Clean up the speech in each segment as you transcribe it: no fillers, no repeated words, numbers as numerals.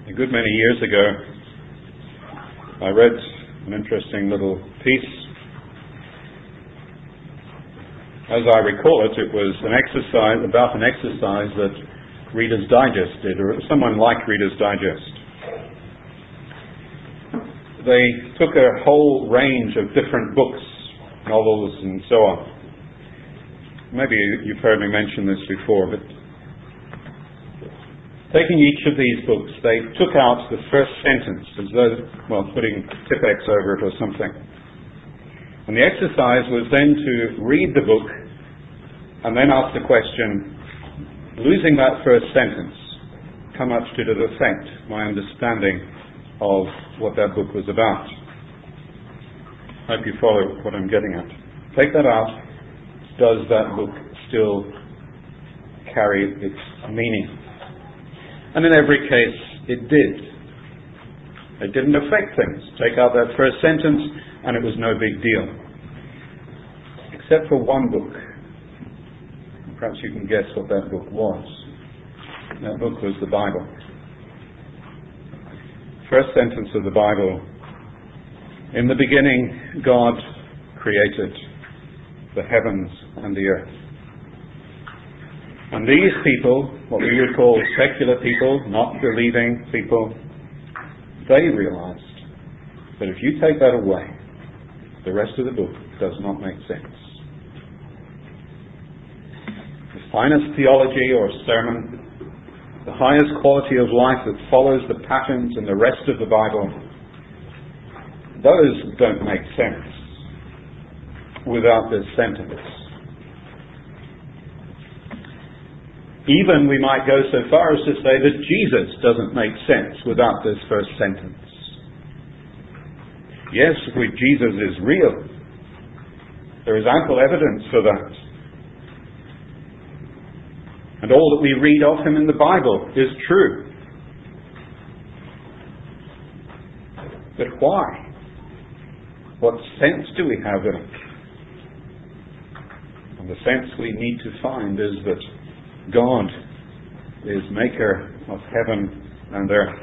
A good many years ago, I read an interesting little piece. As I recall it, it was about an exercise that Reader's Digest did, or someone like Reader's Digest. They took a whole range of different books, novels, and so on. Maybe you've heard me mention this before, but taking each of these books, they took out the first sentence, as though, putting Tipp-Ex over it or something. And the exercise was then to read the book and then ask the question, losing that first sentence, how much did it affect my understanding of what that book was about? I hope you follow what I'm getting at. Take that out. Does that book still carry its meaning? And in every case, it did. It didn't affect things. Take out that first sentence, and it was no big deal. Except for one book. Perhaps you can guess what that book was. That book was the Bible. First sentence of the Bible. In the beginning, God created the heavens and the earth. And these people, what we would call secular people, not believing people, they realized that if you take that away, the rest of the book does not make sense. The finest theology or sermon, the highest quality of life that follows the patterns in the rest of the Bible, those don't make sense without this sentence. Even we might go so far as to say that Jesus doesn't make sense without this first sentence. Yes, Jesus is real. There is ample evidence for that. And all that we read of him in the Bible is true. But why? What sense do we have in it? And the sense we need to find is that God is maker of heaven and earth.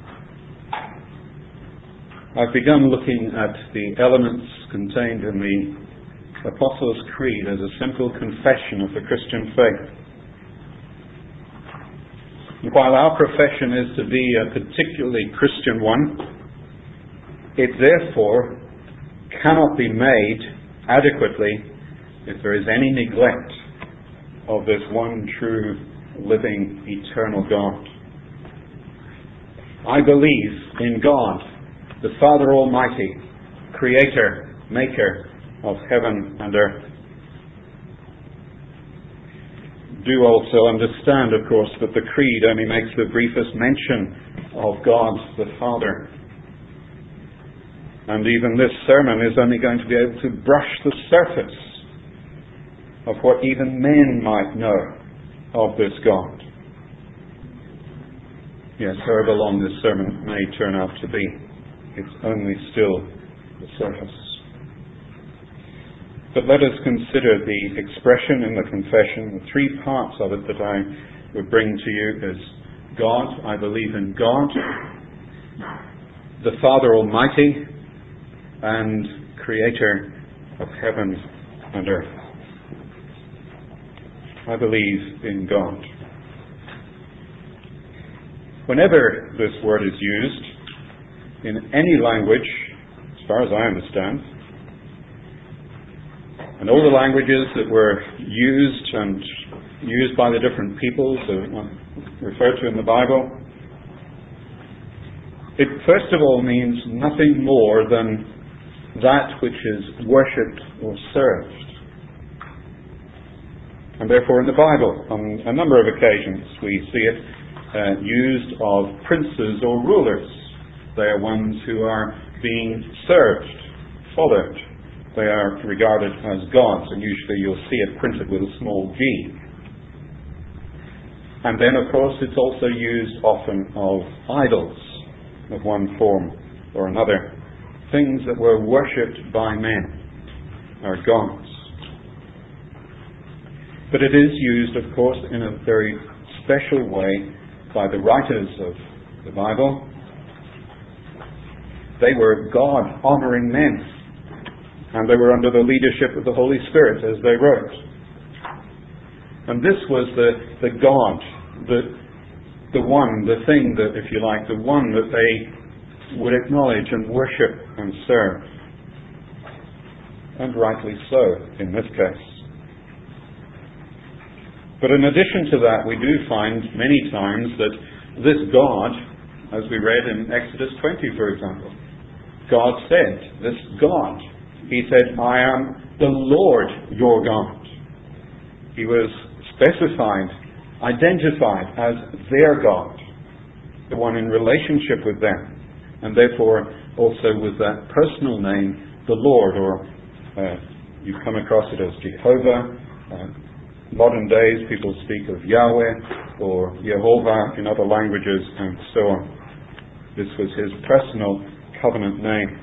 I've begun looking at the elements contained in the Apostles' Creed as a simple confession of the Christian faith. And while our profession is to be a particularly Christian one, it therefore cannot be made adequately if there is any neglect of this one true, living, eternal God. I believe in God, the Father Almighty, Creator, Maker of heaven and earth. Do also understand, of course, that the Creed only makes the briefest mention of God the Father. And even this sermon is only going to be able to brush the surface of what even men might know of this God. Yes, however long this sermon may turn out to be, it's only still the surface. But let us consider the expression in the confession, the three parts of it that I would bring to you as God. I believe in God, the Father Almighty, and Creator of heaven and earth. I believe in God. Whenever this word is used in any language, as far as I understand, and all the languages that were used by the different peoples referred to in the Bible, it first of all means nothing more than that which is worshipped or served. And therefore in the Bible, on a number of occasions, we see it used of princes or rulers. They are ones who are being served, followed. They are regarded as gods, and usually you'll see it printed with a small g. And then, of course, it's also used often of idols of one form or another. Things that were worshipped by men are gods. But it is used, of course, in a very special way by the writers of the Bible. They were God-honoring men, and they were under the leadership of the Holy Spirit as they wrote. And this was the God, the one, the thing that, if you like, the one that they would acknowledge and worship and serve. And rightly so, in this case. But in addition to that, we do find many times that this God, as we read in Exodus 20, for example, God said, this God, He said, I am the Lord your God. He was specified, identified as their God, the one in relationship with them, and therefore also with that personal name, the Lord, or you come across it as Jehovah. Modern days people speak of Yahweh or Jehovah in other languages and so on. This was His personal covenant name.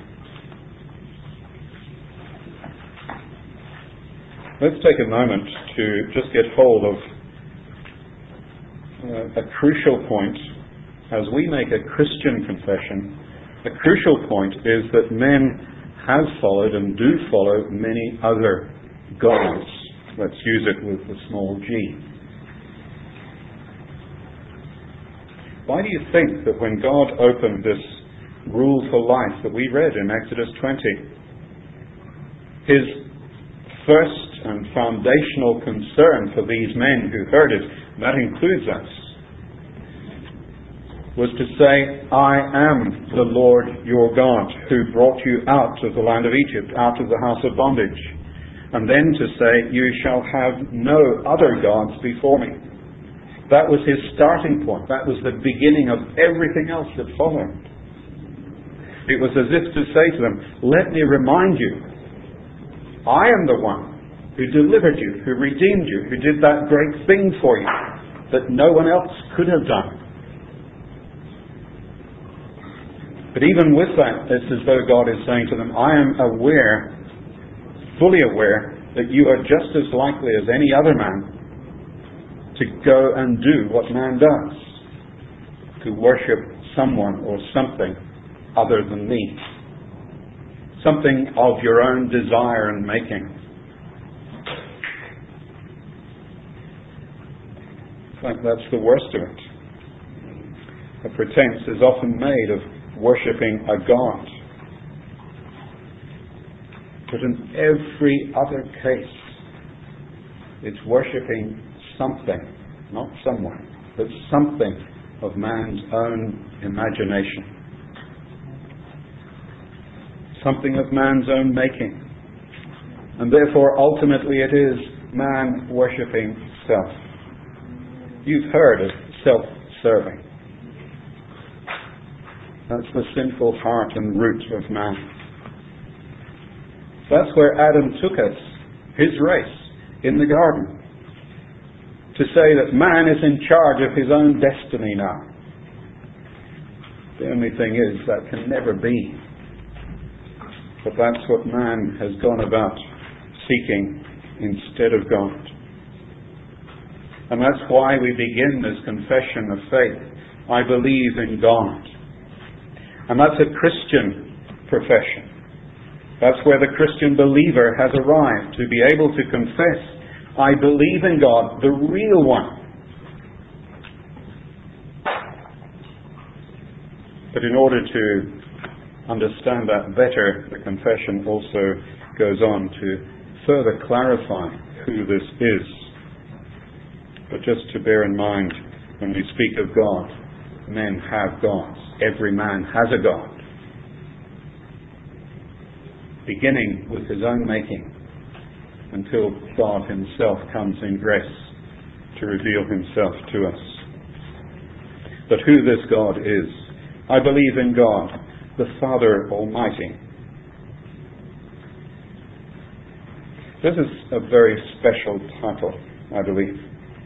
Let's take a moment to just get hold of a crucial point. As we make a Christian confession, a crucial point is that men have followed and do follow many other gods. Let's use it with the small g. Why do you think that when God opened this rule for life that we read in Exodus 20, His first and foundational concern for these men who heard it, that includes us, was to say, I am the Lord your God who brought you out of the land of Egypt, out of the house of bondage. And then to say, you shall have no other gods before me. That was His starting point. That was the beginning of everything else that followed. It was as if to say to them, let me remind you, I am the one who delivered you, who redeemed you, who did that great thing for you that no one else could have done. But even with that, it's as though God is saying to them, I am aware, fully aware, that you are just as likely as any other man to go and do what man does, to worship someone or something other than me, something of your own desire and making. In fact, that's the worst of it. A pretense is often made of worshipping a God. But in every other case, it's worshipping something, not someone, but something of man's own imagination. Something of man's own making. And therefore, ultimately, it is man worshipping self. You've heard of self-serving. That's the sinful heart and root of man. That's where Adam took us, his race, in the garden. To say that man is in charge of his own destiny now. The only thing is, that can never be. But that's what man has gone about seeking instead of God. And that's why we begin this confession of faith. I believe in God. And that's a Christian profession. That's where the Christian believer has arrived, to be able to confess, I believe in God, the real one. But in order to understand that better, the confession also goes on to further clarify who this is. But just to bear in mind, when we speak of God, men have gods. Every man has a God. Beginning with his own making, until God Himself comes in grace to reveal Himself to us. But who this God is, I believe in God, the Father Almighty. This is a very special title, I believe.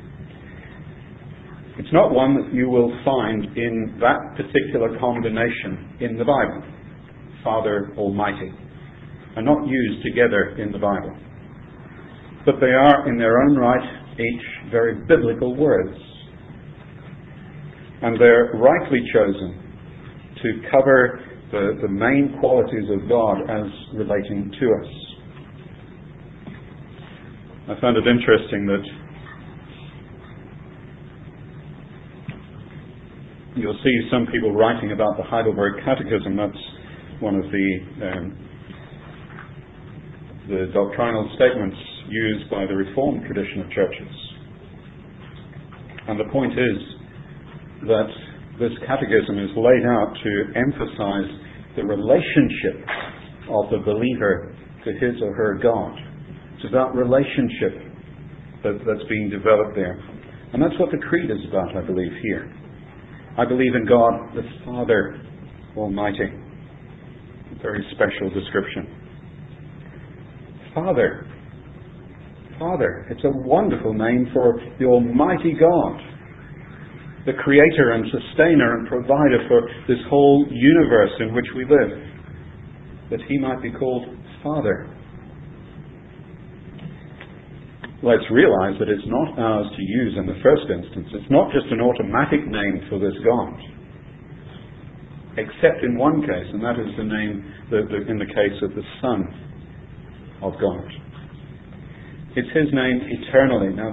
It's not one that you will find in that particular combination in the Bible. Father Almighty. Are not used together in the Bible. But they are, in their own right, each very biblical words. And they're rightly chosen to cover the main qualities of God as relating to us. I found it interesting that you'll see some people writing about the Heidelberg Catechism. That's one of the doctrinal statements used by the Reformed tradition of churches. And the point is that this catechism is laid out to emphasize the relationship of the believer to his or her God. It's about relationship that's being developed there. And that's what the Creed is about, I believe, here. I believe in God, the Father Almighty. A very special description. Father. Father. It's a wonderful name for the Almighty God, the creator and sustainer and provider for this whole universe in which we live, that he might be called Father. Let's realize that it's not ours to use in the first instance. It's not just an automatic name for this God, except in one case, and that is the name in the case of the Son of God. It's his name eternally. Now,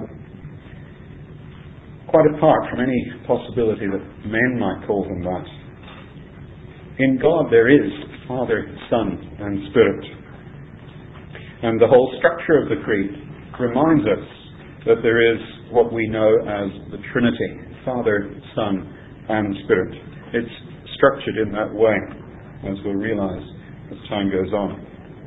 quite apart from any possibility that men might call him that, in God there is Father, Son, and Spirit. And the whole structure of the Creed reminds us that there is what we know as the Trinity, Father, Son, and Spirit. It's structured in that way, as we'll realize as time goes on.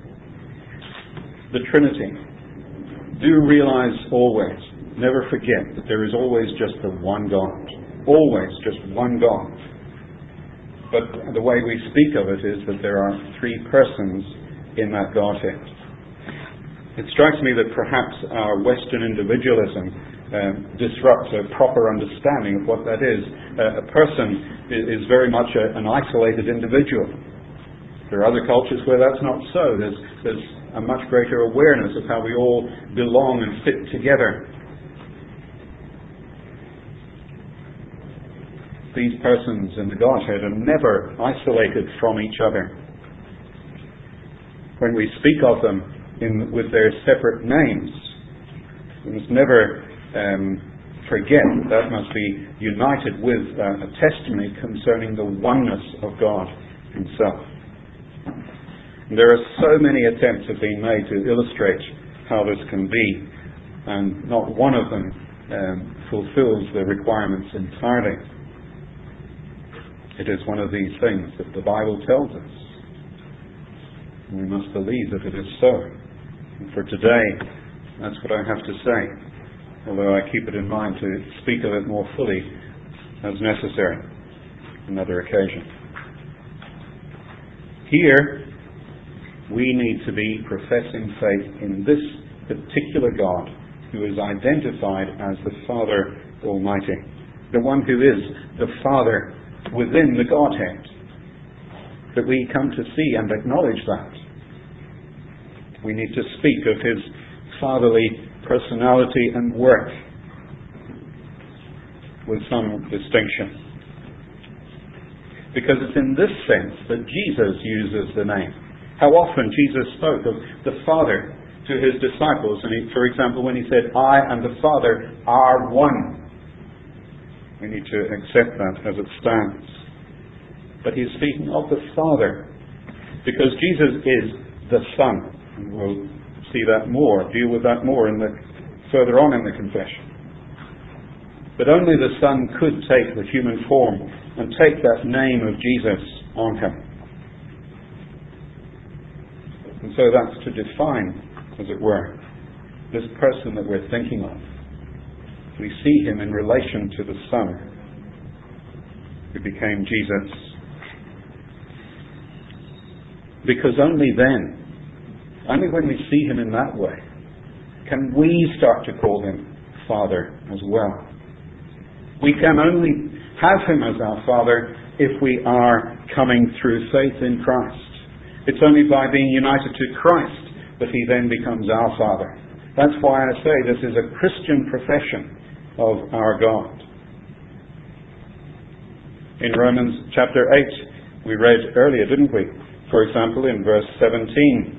The Trinity. Do realize always, never forget that there is always just the one God. Always just one God. But the way we speak of it is that there are three persons in that Godhead. It strikes me that perhaps our Western individualism disrupts a proper understanding of what that is. A person is very much an isolated individual. There are other cultures where that's not so. There's a much greater awareness of how we all belong and fit together. These persons in the Godhead are never isolated from each other. When we speak of them with their separate names, we must never forget that must be united with a testimony concerning the oneness of God himself. And there are so many attempts have been made to illustrate how this can be, and not one of them fulfills the requirements entirely. It is one of these things that the Bible tells us. We must believe that it is so. And for today, that's what I have to say, although I keep it in mind to speak of it more fully as necessary on another occasion. Here, we need to be professing faith in this particular God who is identified as the Father Almighty, the one who is the Father within the Godhead, that we come to see and acknowledge that. We need to speak of his fatherly personality and work with some distinction, because it's in this sense that Jesus uses the name. How often Jesus spoke of the Father to his disciples, and for example, when he said, "I and the Father are one." We need to accept that as it stands. But he's speaking of the Father, because Jesus is the Son. And we'll see that more, deal with that more further on in the confession. But only the Son could take the human form and take that name of Jesus on him. And so that's to define, as it were, this person that we're thinking of. We see him in relation to the Son who became Jesus. Because only then, only when we see him in that way, can we start to call him Father as well. We can only have him as our Father if we are coming through faith in Christ. It's only by being united to Christ that he then becomes our Father. That's why I say this is a Christian profession of our God. In Romans chapter 8, we read earlier, didn't we? For example, in verse 17,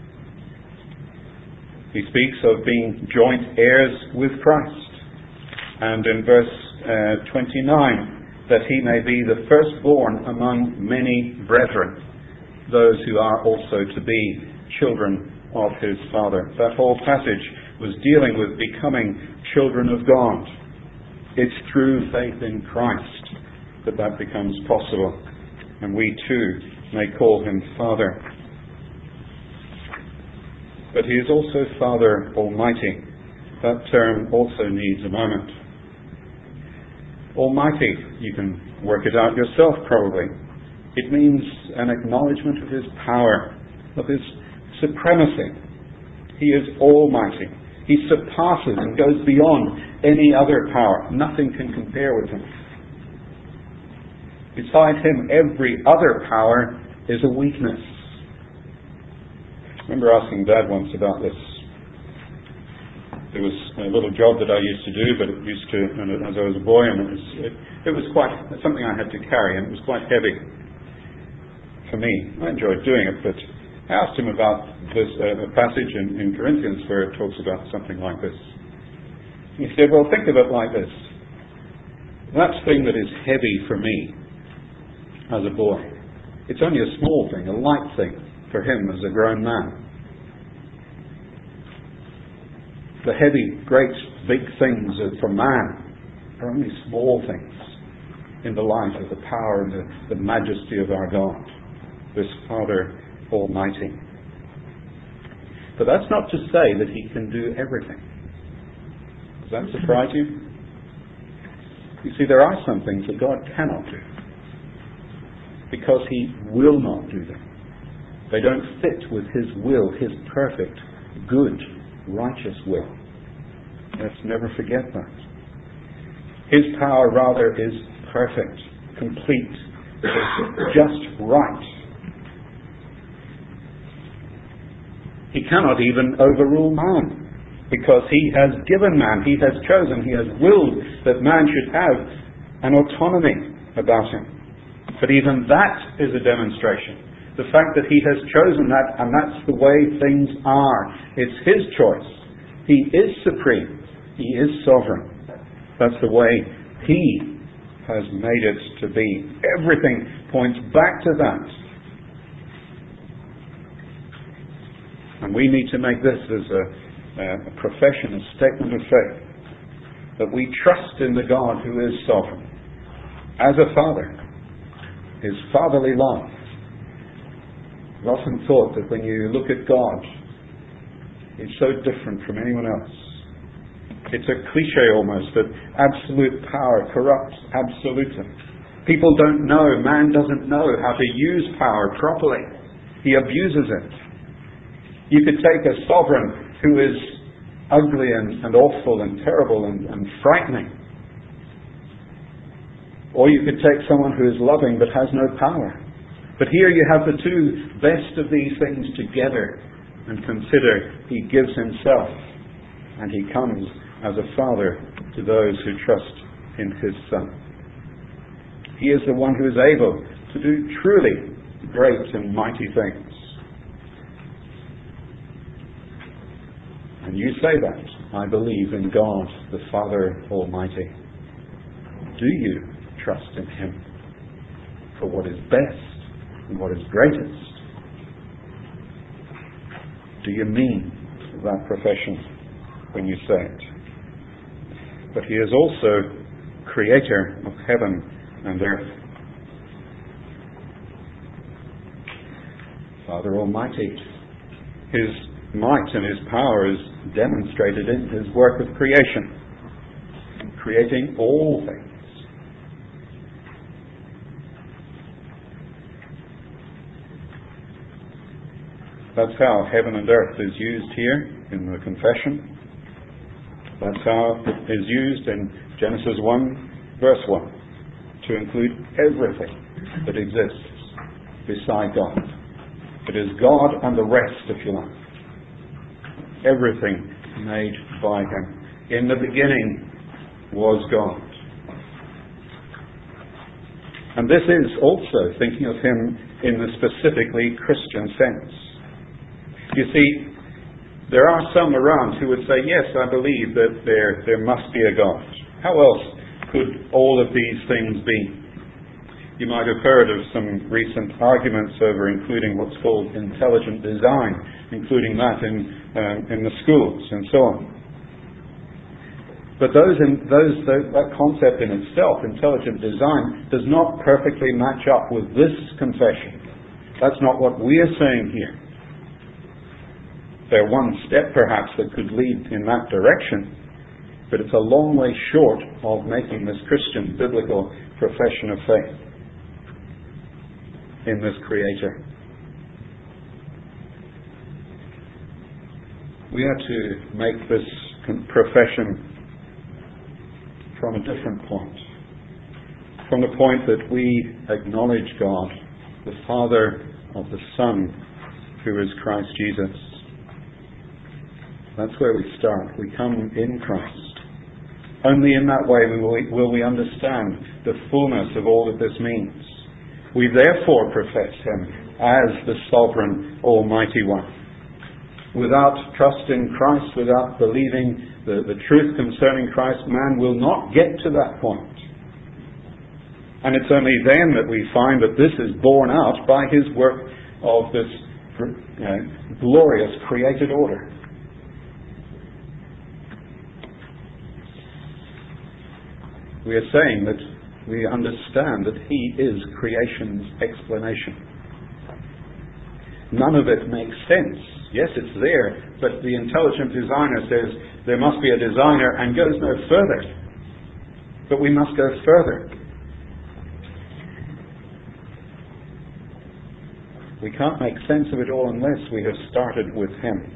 he speaks of being joint heirs with Christ. And in verse 29, that he may be the firstborn among many brethren, those who are also to be children of his Father. That whole passage was dealing with becoming children of God. It's through faith in Christ that becomes possible. And we too may call him Father. But he is also Father Almighty. That term also needs a moment. Almighty, you can work it out yourself probably. It means an acknowledgement of his power, of his supremacy. He is almighty. He surpasses and goes beyond any other power. Nothing can compare with him. Beside him, every other power is a weakness. I remember asking Dad once about this. There was a little job that I used to do, but it used to, as I was a boy, and it was quite something I had to carry, and it was quite heavy for me. I enjoyed doing it, but I asked him about this a passage in Corinthians where it talks about something like this. He said, well, think of it like this. That thing that is heavy for me as a boy, it's only a small thing, a light thing for him as a grown man. The heavy, great, big things for man are only small things in the light of the power and the majesty of our God, this Father Almighty. But that's not to say that he can do everything. Does that surprise you? You see, there are some things that God cannot do because he will not do them. They don't fit with his will, his perfect, good, righteous will. Let's never forget that. His power, rather, is perfect, complete, just right. He cannot even overrule man, because he has given man, he has chosen, he has willed that man should have an autonomy about him. But even that is a demonstration. The fact that he has chosen that, and that's the way things are. It's his choice. He is supreme. He is sovereign. That's the way he has made it to be. Everything points back to that. And we need to make this as a profession, a statement of faith, that we trust in the God who is sovereign. As a father, his fatherly love. I've often thought that when you look at God, he's so different from anyone else. It's a cliche almost, that absolute power corrupts absolutely. People don't know, man doesn't know how to use power properly. He abuses it. You could take a sovereign who is ugly and awful and terrible and frightening. Or you could take someone who is loving but has no power. But here you have the two best of these things together, and consider he gives himself, and he comes as a father to those who trust in his Son. He is the one who is able to do truly great and mighty things. And you say that, I believe in God, the Father Almighty. Do you trust in him for what is best and what is greatest? Do you mean that profession when you say it? But he is also creator of heaven and earth. Father Almighty. His might and his power is demonstrated in his work of creation, creating all things. That's how heaven and earth is used here in the confession. That's how it is used in Genesis 1, verse 1, to include everything that exists beside God. It is God and the rest, if you like. Everything made by him. In the beginning was God. And this is also thinking of him in the specifically Christian sense. You see, there are some around who would say, yes, I believe that there must be a God. How else could all of these things be? You might have heard of some recent arguments over including what's called intelligent design, including that in the schools and so on. But that concept in itself, intelligent design, does not perfectly match up with this confession. That's not what we are saying here. They're one step perhaps that could lead in that direction, but it's a long way short of making this Christian biblical profession of faith in this Creator. We are to make this profession from a different point. From the point that we acknowledge God, the Father of the Son, who is Christ Jesus. That's where we start. We come in Christ. Only in that way will we understand the fullness of all that this means. We therefore profess Him as the sovereign Almighty One. Without trust in Christ, without believing the truth concerning Christ, man will not get to that point. And it's only then that we find that this is borne out by His work of this glorious created order. We are saying that we understand that He is creation's explanation. None of it makes sense. Yes, it's there, but the intelligent designer says there must be a designer and goes no further. But we must go further. We can't make sense of it all unless we have started with Him.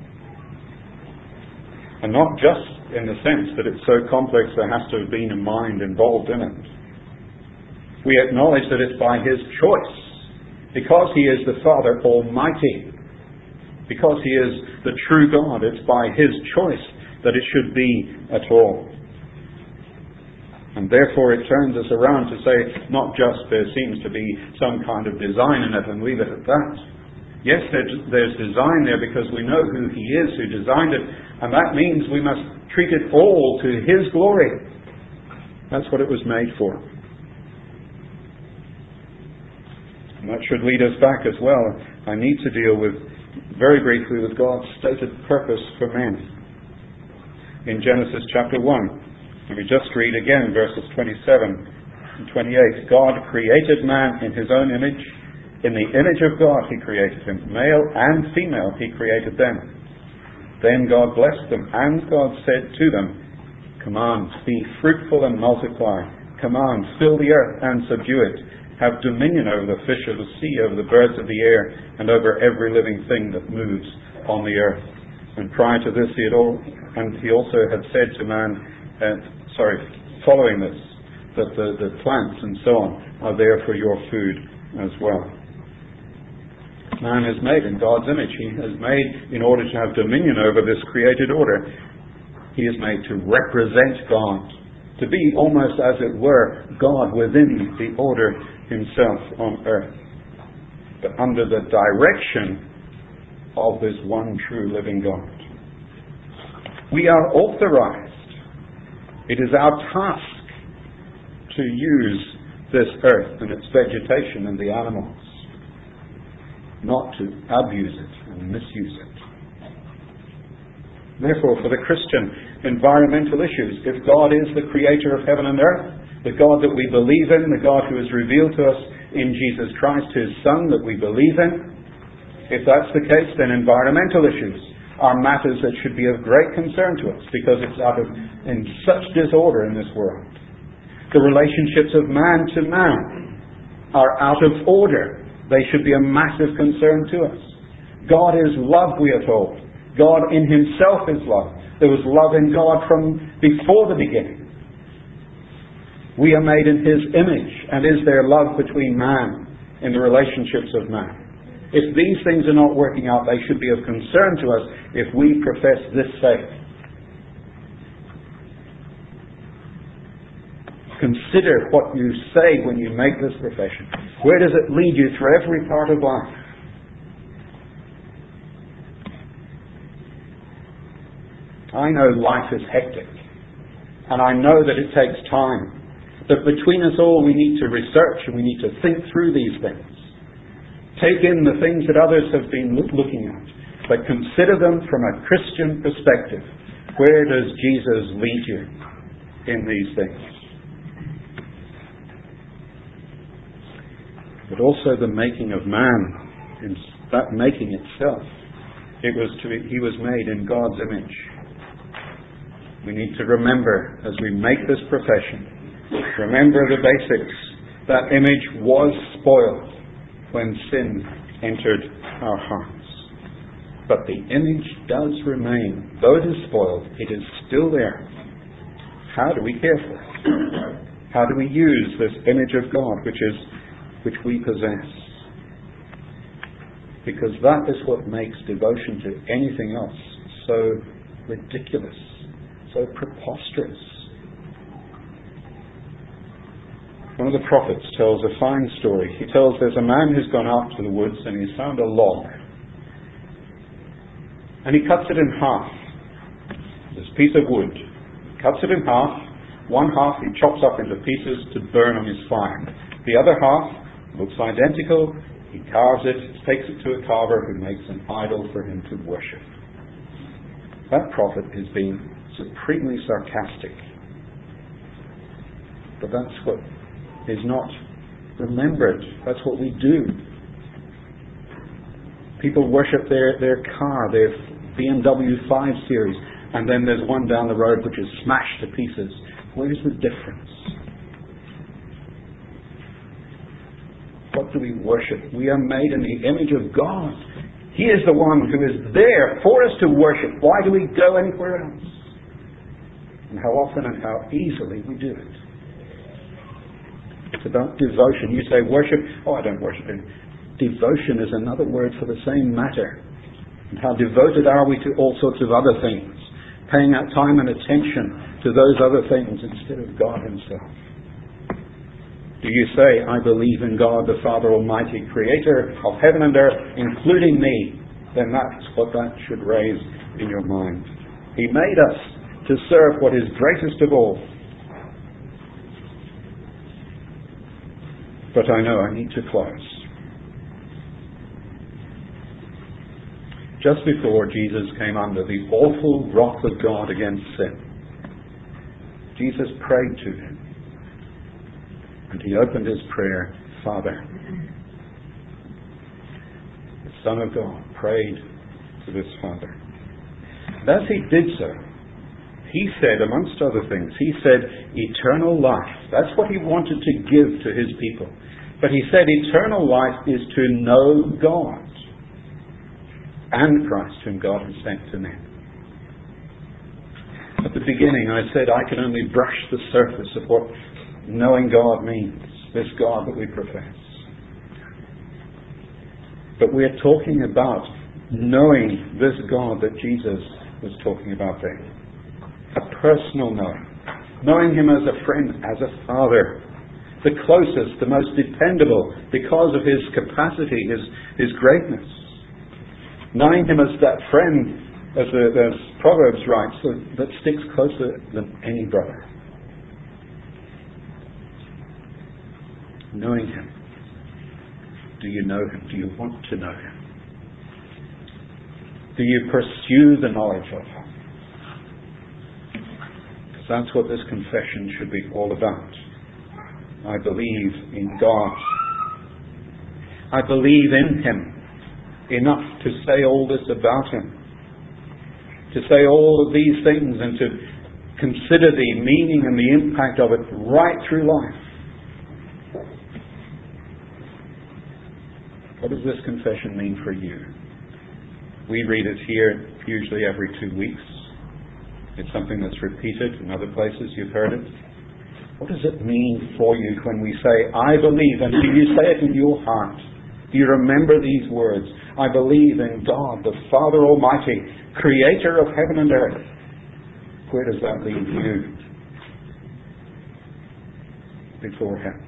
And not just in the sense that it's so complex there has to have been a mind involved in it. We acknowledge that it's by His choice, because He is the Father Almighty, because He is the true God. It's by His choice that it should be at all. And therefore it turns us around to say, not just there seems to be some kind of design in it and leave it at that. Yes, there's design there because we know who He is who designed it, and that means we must treat it all to His glory. That's what it was made for. And that should lead us back as well. I need to deal with, very briefly, with God's stated purpose for men. In Genesis chapter 1, let me just read again verses 27 and 28. God created man in His own image. In the image of God He created him. Male and female He created them. Then God blessed them, and God said to them, Command, be fruitful and multiply. Command, fill the earth and subdue it. Have dominion over the fish of the sea, over the birds of the air, and over every living thing that moves on the earth. And prior to this, He also had said to man, following this, that the plants and so on are there for your food as well. Man is made in God's image. He is made in order to have dominion over this created order. He is made to represent God, to be almost as it were God within the order Himself on earth, but under the direction of this one true living God. We are authorized. It is our task to use this earth and its vegetation and the animals, not to abuse it and misuse it. Therefore, for the Christian, environmental issues, if God is the creator of heaven and earth, the God that we believe in, the God who is revealed to us in Jesus Christ, His Son, that we believe in, if that's the case, then environmental issues are matters that should be of great concern to us, because it's in such disorder in this world. The relationships of man to man are out of order. They should be a massive concern to us. God is love, we are told. God in Himself is love. There was love in God from before the beginning. We are made in His image, and is there love between man in the relationships of man? If these things are not working out, they should be of concern to us if we profess this faith. Consider what you say when you make this profession. Where does it lead you through every part of life? I know life is hectic, and I know that it takes time. But between us all, we need to research and we need to think through these things. Take in the things that others have been looking at, but consider them from a Christian perspective. Where does Jesus lead you in these things? But also the making of man, in that making itself, he was made in God's image. We need to remember, as we make this profession, remember the basics. That image was spoiled when sin entered our hearts. But the image does remain. Though it is spoiled, it is still there. How do we care for it? How do we use this image of God which we possess? Because that is what makes devotion to anything else so ridiculous, so preposterous. One of the prophets tells a fine story. He tells there's a man who's gone out to the woods and he's found a log. And he cuts it in half. This piece of wood. He cuts it in half. One half he chops up into pieces to burn on his fire. The other half looks identical. He carves it, takes it to a carver who makes an idol for him to worship. That prophet is being supremely sarcastic. But that's what is not remembered. That's what we do. People worship their car, their BMW 5 Series, and then there's one down the road which is smashed to pieces. Where's the difference? What do we worship? We are made in the image of God. He is the one who is there for us to worship. Why do we go anywhere else? And how often and how easily we do it. It's about devotion. You say worship. Oh, I don't worship him. Devotion is another word for the same matter. And how devoted are we to all sorts of other things, paying our time and attention to those other things instead of God himself. Do you say, I believe in God the Father Almighty, creator of heaven and earth, including me? Then that's what that should raise in your mind. He made us to serve what is greatest of all. But I know I need to close. Just before Jesus came under the awful wrath of God against sin, Jesus prayed to him. And he opened his prayer, Father. The Son of God prayed to this Father. And as he did so, he said, amongst other things, he said, eternal life. That's what he wanted to give to his people. But he said, eternal life is to know God and Christ, whom God has sent to men. At the beginning, I said I can only brush the surface of what knowing God means, this God that we profess. But we're talking about knowing this God that Jesus was talking about there. A personal knowing. Knowing him as a friend, as a father. The closest, the most dependable, because of his capacity, his greatness. Knowing him as that friend, as Proverbs writes, that sticks closer than any brother. Knowing him. Do you know him? Do you want to know him? Do you pursue the knowledge of him? Because that's what this confession should be all about. I believe in God. I believe in him enough to say all this about him. To say all of these things and to consider the meaning and the impact of it right through life. What does this confession mean for you? We read it here usually every 2 weeks. It's something that's repeated in other places. You've heard it. What does it mean for you when we say, I believe, and do you say it in your heart? Do you remember these words? I believe in God, the Father Almighty, creator of heaven and earth. Where does that leave you? before Him.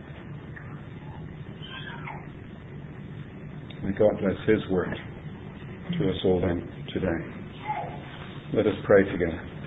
May God bless His word to us all then today. Let us pray together.